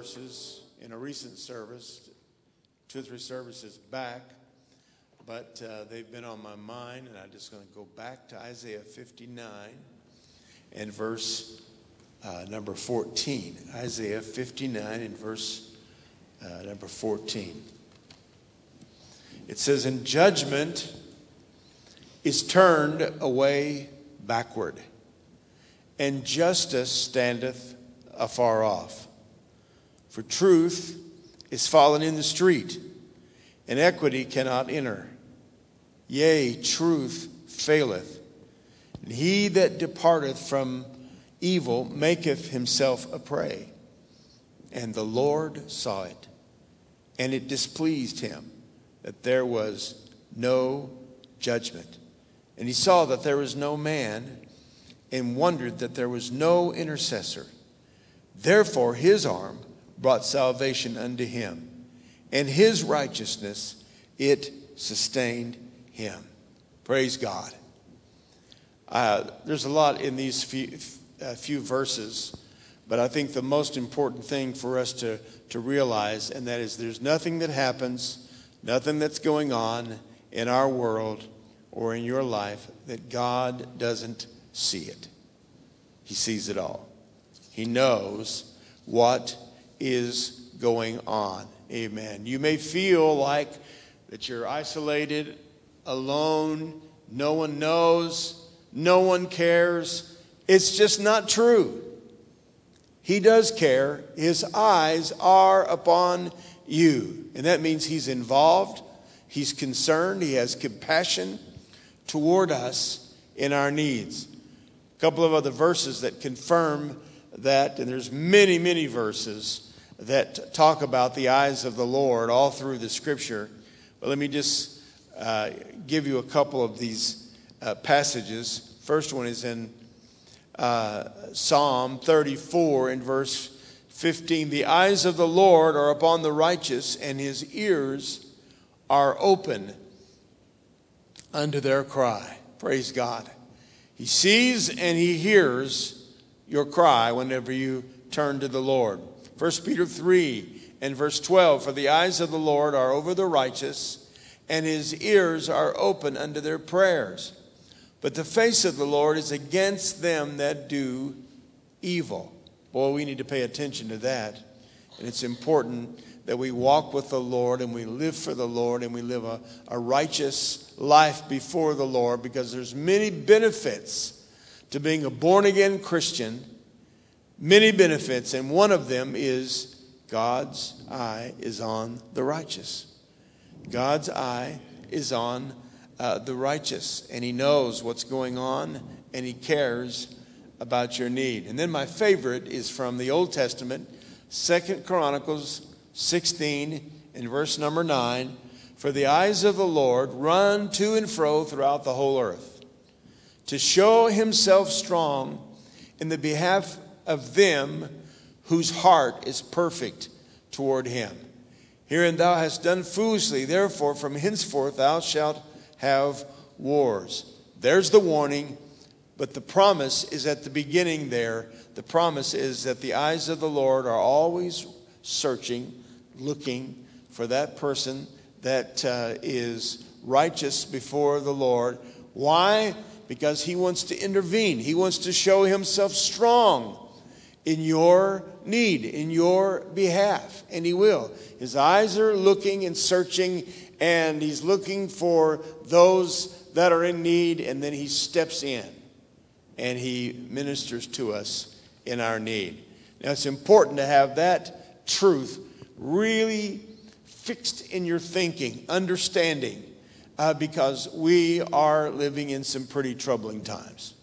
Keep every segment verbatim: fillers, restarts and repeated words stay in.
verses in a recent service, two or three services back, but uh, they've been on my mind, and I'm just going to go back to Isaiah fifty-nine and verse uh, number fourteen. Isaiah fifty-nine and verse uh, number fourteen. It says, "And judgment is turned away backward, and justice standeth afar off. For truth is fallen in the street, and equity cannot enter. Yea, truth faileth, and he that departeth from evil maketh himself a prey. And the Lord saw it, and it displeased him that there was no judgment. And he saw that there was no man, and wondered that there was no intercessor. Therefore his arm brought salvation unto him, and his righteousness, it sustained him." Praise God. Uh, there's a lot in these few, uh, few verses, but I think the most important thing for us to, to realize, and that is there's nothing that happens, nothing that's going on in our world or in your life that God doesn't see it. He sees it all. He knows what is going on. Amen. You may feel like that you're isolated, alone, no one knows, no one cares. It's just not true. He does care. His eyes are upon you. And that means he's involved, he's concerned, he has compassion toward us in our needs. A couple of other verses that confirm that, and there's many, many verses that talk about the eyes of the Lord all through the Scripture. But let me just uh, give you a couple of these uh, passages. First one is in uh, Psalm thirty-four in verse fifteen. "The eyes of the Lord are upon the righteous, and his ears are open unto their cry." Praise God. He sees and he hears your cry whenever you turn to the Lord. First Peter three and verse twelve, "For the eyes of the Lord are over the righteous, and his ears are open unto their prayers. But the face of the Lord is against them that do evil." Boy, we need to pay attention to that. And it's important that we walk with the Lord and we live for the Lord and we live a, a righteous life before the Lord, because there's many benefits to being a born-again Christian, many benefits, and one of them is God's eye is on the righteous. God's eye is on uh, the righteous, and he knows what's going on, and he cares about your need. And then my favorite is from the Old Testament, Second Chronicles sixteen and verse number nine. "For the eyes of the Lord run to and fro throughout the whole earth, to show himself strong in the behalf of them whose heart is perfect toward him. Herein thou hast done foolishly, therefore from henceforth thou shalt have wars." There's the warning, but the promise is at the beginning there. The promise is that the eyes of the Lord are always searching, looking for that person that uh, is righteous before the Lord. Why? Because he wants to intervene. He wants to show himself strong in your need, in your behalf, and he will. His eyes are looking and searching, and he's looking for those that are in need, and then he steps in and he ministers to us in our need. Now, it's important to have that truth really fixed in your thinking, understanding, uh, because we are living in some pretty troubling times.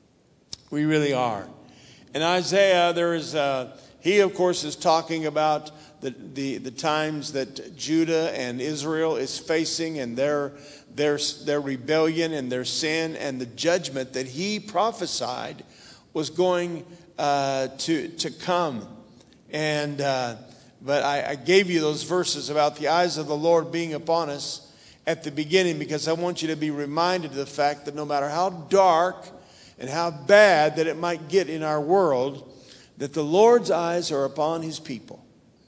We really are. In Isaiah, there is uh, he, of course, is talking about the, the, the times that Judah and Israel is facing, and their, their, their rebellion and their sin, and the judgment that he prophesied was going uh, to, to come. And uh, but I, I gave you those verses about the eyes of the Lord being upon us at the beginning, because I want you to be reminded of the fact that no matter how dark and how bad that it might get in our world, that the Lord's eyes are upon his people.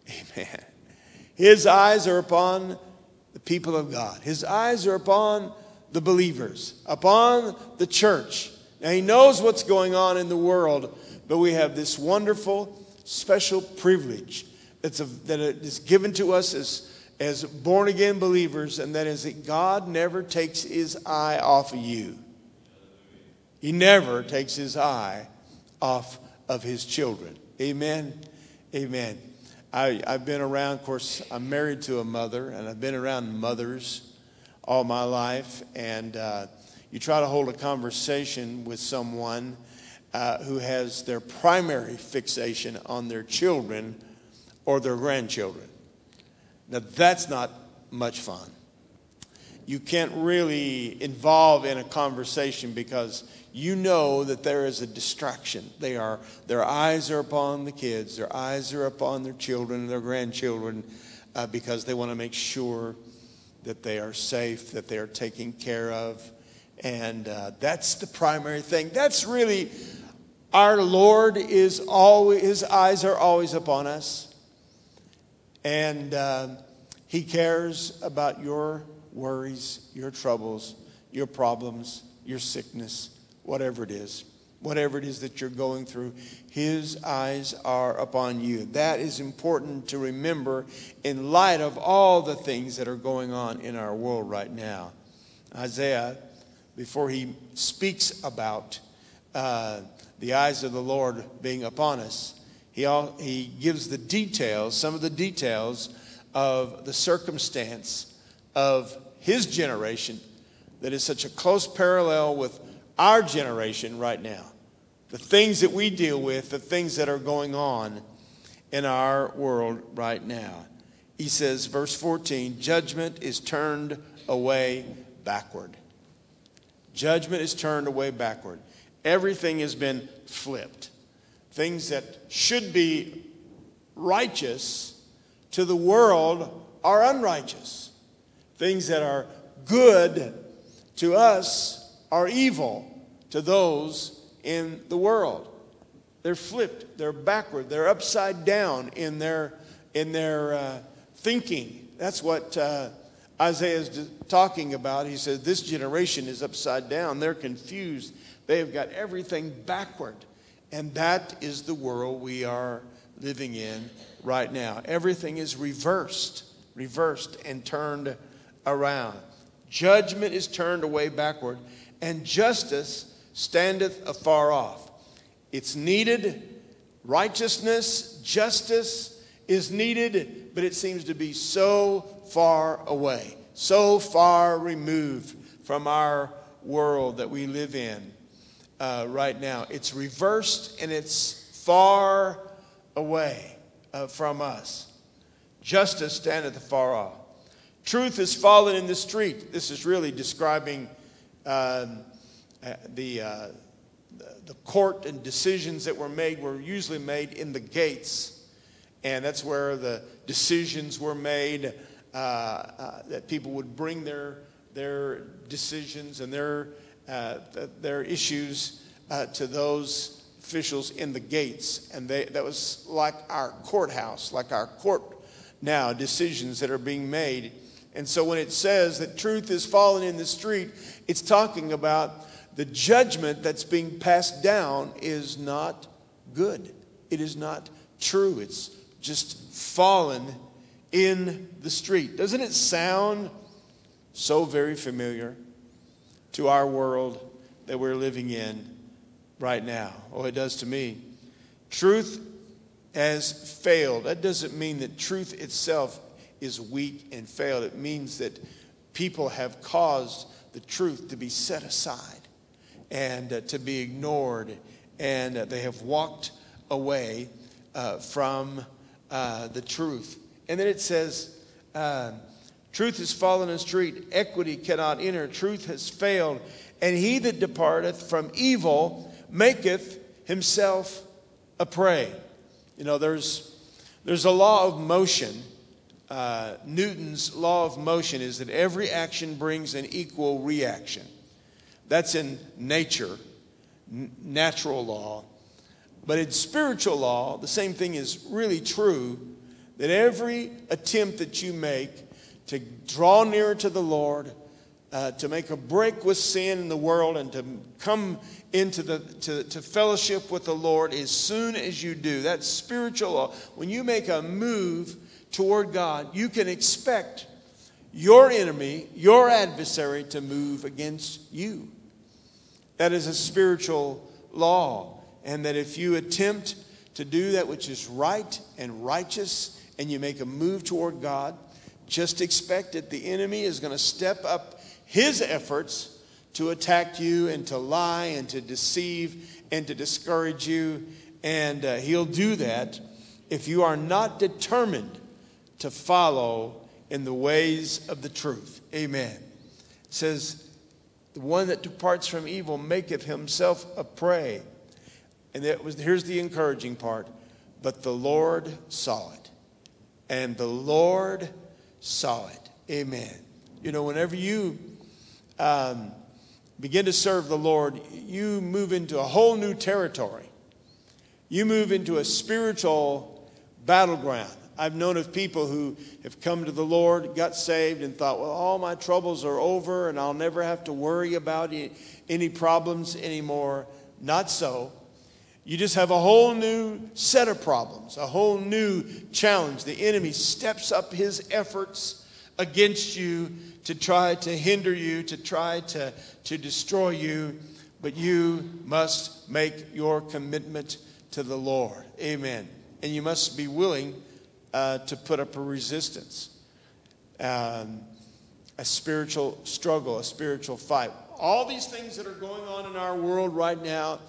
Amen. His eyes are upon the people of God. His eyes are upon the believers, upon the church. Now, he knows what's going on in the world, but we have this wonderful, special privilege that's a, that is given to us as, as born-again believers, and that is that God never takes his eye off of you. He never takes his eye off of his children. Amen? Amen. I, I've been around, of course, I'm married to a mother, and I've been around mothers all my life, and uh, you try to hold a conversation with someone uh, who has their primary fixation on their children or their grandchildren. Now, that's not much fun. You can't really involve in a conversation because you know that there is a distraction. They are, their eyes are upon the kids. Their eyes are upon their children, their grandchildren, uh, because they want to make sure that they are safe, that they are taken care of. And uh, that's the primary thing. That's really, our Lord is always, his eyes are always upon us. And uh, he cares about your worries, your troubles, your problems, your sickness, whatever it is, whatever it is that you're going through, his eyes are upon you. That is important to remember in light of all the things that are going on in our world right now. Isaiah, before he speaks about uh, the eyes of the Lord being upon us, he, all, he gives the details, some of the details of the circumstance of his generation that is such a close parallel with our generation right now. The things that we deal with, the things that are going on in our world right now. He says, verse fourteen, judgment is turned away backward. Judgment is turned away backward. Everything has been flipped. Things that should be righteous to the world are unrighteous. Things that are good to us are evil to those in the world. They're flipped. They're backward. They're upside down in their in their uh, thinking. That's what uh, Isaiah is talking about. He says this generation is upside down. They're confused. They have got everything backward. And that is the world we are living in right now. Everything is reversed, reversed and turned around. Judgment is turned away backward, and justice standeth afar off. It's needed. Righteousness, justice is needed, but it seems to be so far away, so far removed from our world that we live in uh, right now. It's reversed and it's far away uh, from us. Justice standeth afar off. Truth is fallen in the street. This is really describing um, uh, the, uh, the the court and decisions that were made were usually made in the gates, and that's where the decisions were made. Uh, uh, that people would bring their their decisions and their uh, th- their issues uh, to those officials in the gates, and they, that was like our courthouse, like our court now. Decisions that are being made. And so when it says that truth is fallen in the street, it's talking about the judgment that's being passed down is not good. It is not true. It's just fallen in the street. Doesn't it sound so very familiar to our world that we're living in right now? Oh, it does to me. Truth has failed. That doesn't mean that truth itself is weak and failed. It means that people have caused the truth to be set aside and uh, to be ignored, and uh, they have walked away uh, from uh, the truth. And then it says, uh, truth is fallen in the street, equity cannot enter, truth has failed, and he that departeth from evil maketh himself a prey. You know, there's there's a law of motion. Uh, Newton's law of motion is that every action brings an equal reaction. That's in nature, n- natural law. But in spiritual law, the same thing is really true, that every attempt that you make to draw nearer to the Lord, uh, to make a break with sin in the world, and to come into the to, to fellowship with the Lord, as soon as you do, that's spiritual law. When you make a move toward God, you can expect your enemy, your adversary, to move against you. That is a spiritual law. And that if you attempt to do that which is right and righteous, and you make a move toward God, just expect that the enemy is going to step up his efforts to attack you and to lie and to deceive and to discourage you. And uh, he'll do that if you are not determined to follow in the ways of the truth. Amen. It says, the one that departs from evil maketh himself a prey. And that was, here's the encouraging part. But the Lord saw it. And the Lord saw it. Amen. You know, whenever you um, begin to serve the Lord, you move into a whole new territory. You move into a spiritual battleground. I've known of people who have come to the Lord, got saved, and thought, well, all my troubles are over and I'll never have to worry about any problems anymore. Not so. You just have a whole new set of problems, a whole new challenge. The enemy steps up his efforts against you to try to hinder you, to try to, to destroy you. But you must make your commitment to the Lord. Amen. And you must be willing Uh, to put up a resistance, um, a spiritual struggle, a spiritual fight. All these things that are going on in our world right now,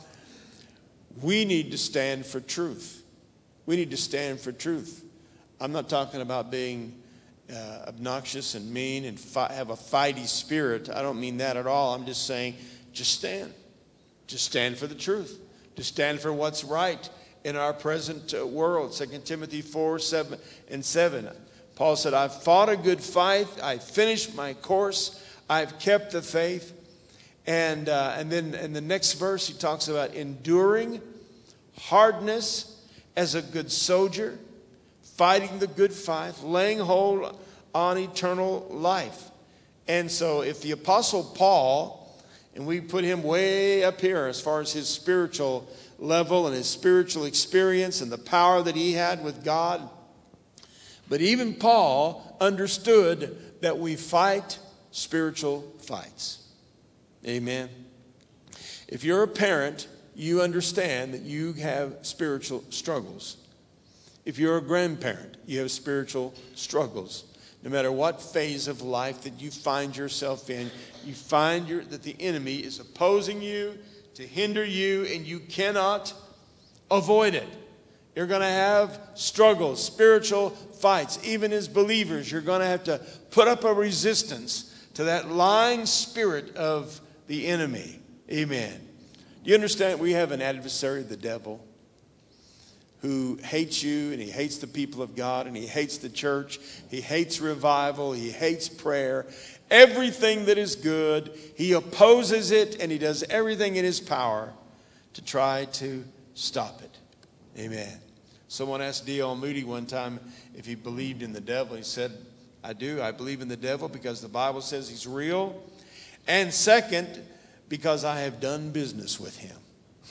we need to stand for truth. We need to stand for truth. I'm not talking about being uh, obnoxious and mean and fi- have a fighty spirit. I don't mean that at all. I'm just saying, just stand. Just stand for the truth. Just stand for what's right in our present uh, world. Second Timothy four, seven and seven. Paul said, I've fought a good fight. I've finished my course. I've kept the faith. And uh, and then in the next verse, he talks about enduring hardness as a good soldier, fighting the good fight, laying hold on eternal life. And so if the Apostle Paul, and we put him way up here as far as his spiritual level and his spiritual experience and the power that he had with God. But even Paul understood that we fight spiritual fights. Amen. If you're a parent, you understand that you have spiritual struggles. If you're a grandparent, you have spiritual struggles. No matter what phase of life that you find yourself in, you find your, that the enemy is opposing you, to hinder you, and you cannot avoid it. You're going to have struggles, spiritual fights. Even as believers, you're going to have to put up a resistance to that lying spirit of the enemy. Amen. Do you understand we have an adversary, the devil, who hates you, and he hates the people of God, and he hates the church. He hates revival. He hates prayer. Everything that is good, he opposes it, and he does everything in his power to try to stop it. Amen. Someone asked D L Moody one time if he believed in the devil. He said, I do. I believe in the devil because the Bible says he's real. And second, because I have done business with him.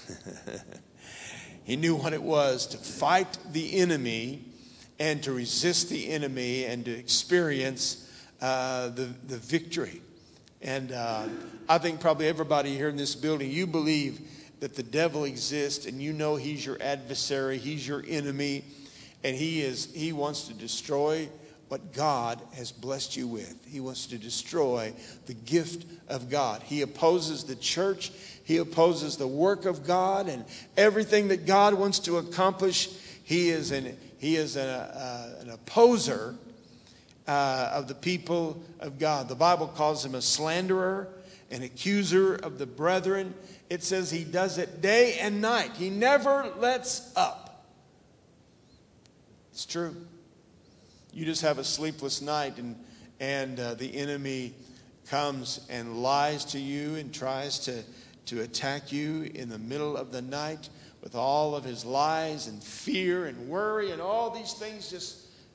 He knew what it was to fight the enemy and to resist the enemy and to experience Uh, the, the victory. And uh, I think probably everybody here in this building, you believe that the devil exists, and you know he's your adversary, he's your enemy, and he is he wants to destroy what God has blessed you with. He wants to destroy the gift of God. He opposes the church. He opposes the work of God and everything that God wants to accomplish. He is an he is an, uh, an opposer Uh, of the people of God. The Bible calls him a slanderer, an accuser of the brethren. It says he does it day and night. He never lets up. It's true. You just have a sleepless night, and and uh, the enemy comes and lies to you and tries to, to attack you in the middle of the night with all of his lies and fear and worry and all these things just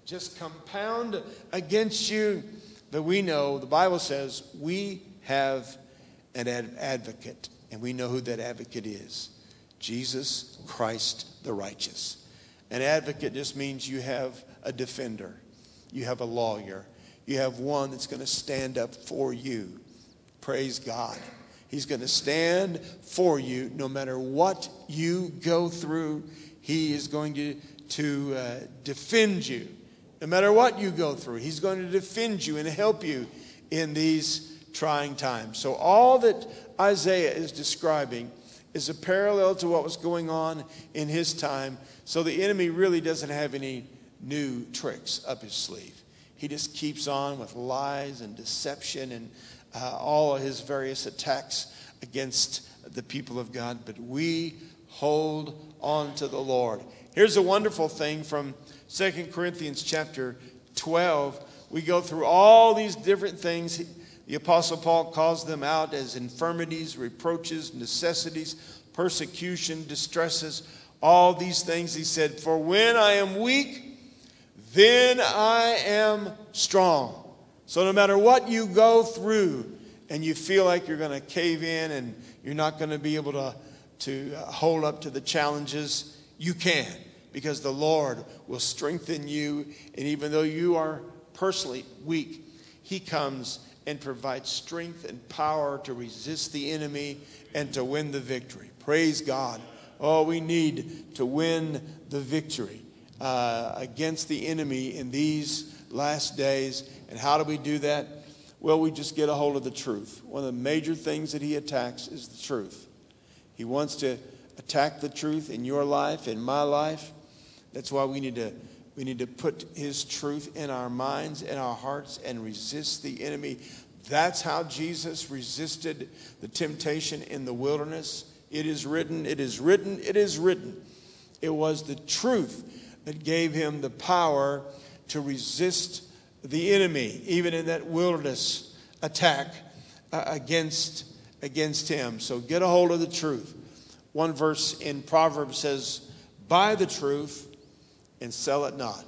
just compound against you. But we know, the Bible says, we have an ad- advocate. And we know who that advocate is. Jesus Christ the righteous. An advocate just means you have a defender. You have a lawyer. You have one that's going to stand up for you. Praise God. He's going to stand for you no matter what you go through. He is going to, to uh, defend you. No matter what you go through, he's going to defend you and help you in these trying times. So all that Isaiah is describing is a parallel to what was going on in his time. So the enemy really doesn't have any new tricks up his sleeve. He just keeps on with lies and deception and uh, all of his various attacks against the people of God. But we hold on to the Lord. Here's a wonderful thing from Second Corinthians chapter twelve. We go through all these different things. The Apostle Paul calls them out as infirmities, reproaches, necessities, persecution, distresses, all these things. He said, for when I am weak, then I am strong. So no matter what you go through and you feel like you're going to cave in and you're not going to be able to, to hold up to the challenges, you can, because the Lord will strengthen you. And even though you are personally weak, he comes and provides strength and power to resist the enemy and to win the victory. Praise God. Oh, we need to win the victory uh, against the enemy in these last days. And how do we do that? Well, we just get a hold of the truth. One of the major things that he attacks is the truth. He wants to attack the truth in your life, in my life. That's why we need to we need to put his truth in our minds, in our hearts, and resist the enemy. That's how Jesus resisted the temptation in the wilderness. It is written, it is written, it is written. It was the truth that gave him the power to resist the enemy, even in that wilderness attack uh, against, against him. So get a hold of the truth. One verse in Proverbs says, buy the truth and sell it not.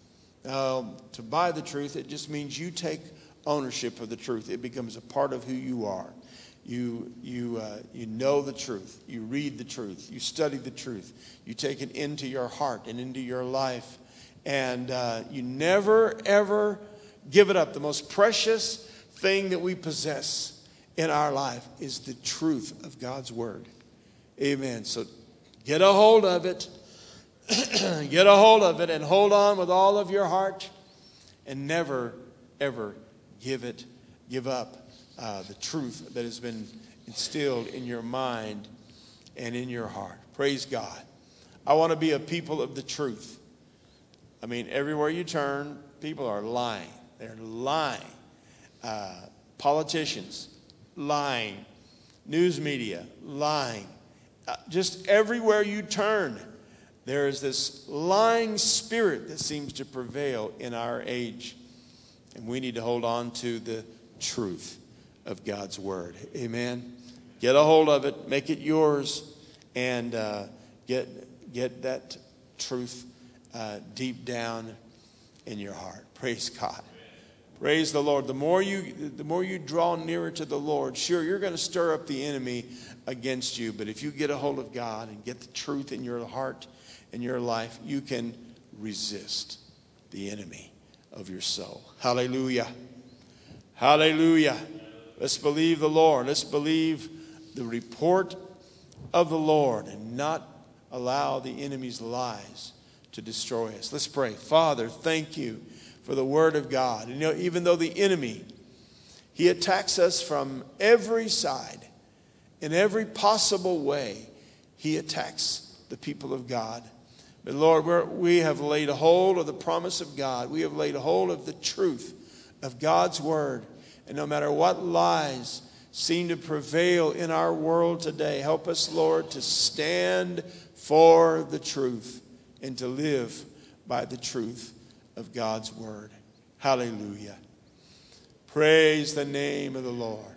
Um, to buy the truth, it just means you take ownership of the truth. It becomes a part of who you are. You, you, uh, you know the truth. You read the truth. You study the truth. You take it into your heart and into your life. And uh, you never, ever give it up. The most precious thing that we possess in our life is the truth of God's word. Amen. So get a hold of it. Get a hold of it and hold on with all of your heart and never, ever give it, give up uh, the truth that has been instilled in your mind and in your heart. Praise God. I want to be a people of the truth. I mean, everywhere you turn, people are lying. They're lying. Uh, politicians, lying. News media, lying. Uh, just everywhere you turn, there is this lying spirit that seems to prevail in our age. And we need to hold on to the truth of God's word. Amen. Get a hold of it. Make it yours. And uh, get, get that truth uh, deep down in your heart. Praise God. Praise the Lord. The more you, the more you draw nearer to the Lord, sure, you're going to stir up the enemy against you. But if you get a hold of God and get the truth in your heart, in your life, you can resist the enemy of your soul. Hallelujah. Hallelujah. Let's believe the Lord. Let's believe the report of the Lord and not allow the enemy's lies to destroy us. Let's pray. Father, thank you for the word of God. You know, even though the enemy, he attacks us from every side, in every possible way, he attacks the people of God. But Lord, we're, we have laid hold of the promise of God. We have laid hold of the truth of God's word. And no matter what lies seem to prevail in our world today, help us, Lord, to stand for the truth and to live by the truth of God's word. Hallelujah. Praise the name of the Lord.